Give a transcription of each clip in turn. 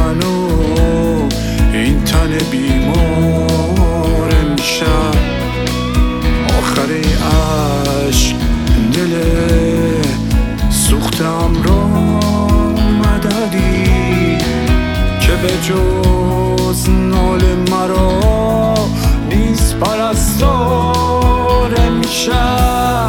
منو این تن بیمار امشب. آخر عشق دل سوختم را مددی که به جز نال مرا نیست پرستار امشب.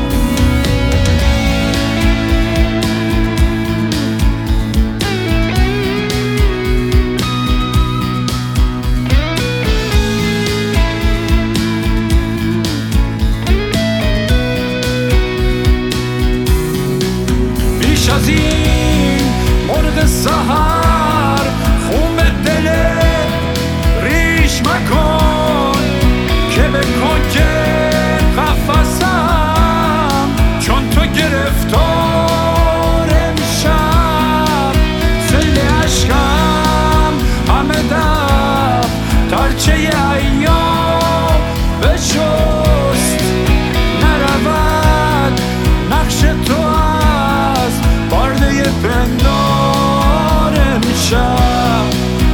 بیش از این مرغ سحر خون دل ریش مکن که بکن که قفصم چون تو گرفتار امشب. سیل عشقم همه دب ترچه ایام بشست نرود نقش تو از پرده پندار امشب.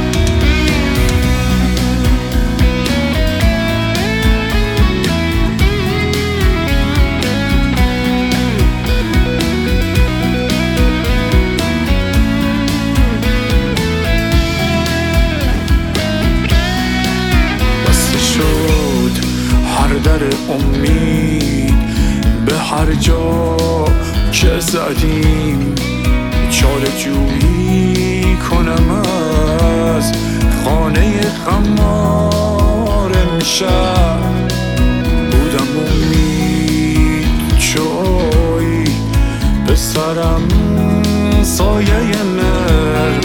بسته شد هر در امید به هر جا که زدیم. چاره جویی کنم از خانه خمار امشب. بودم امید چوی به سرم سایه نرم.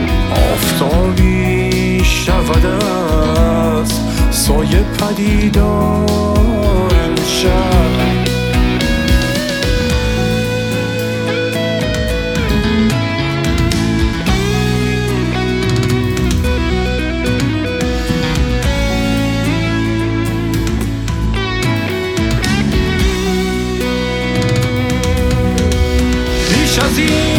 آفتابی شود از سایه پدیدار امشب. بیش از این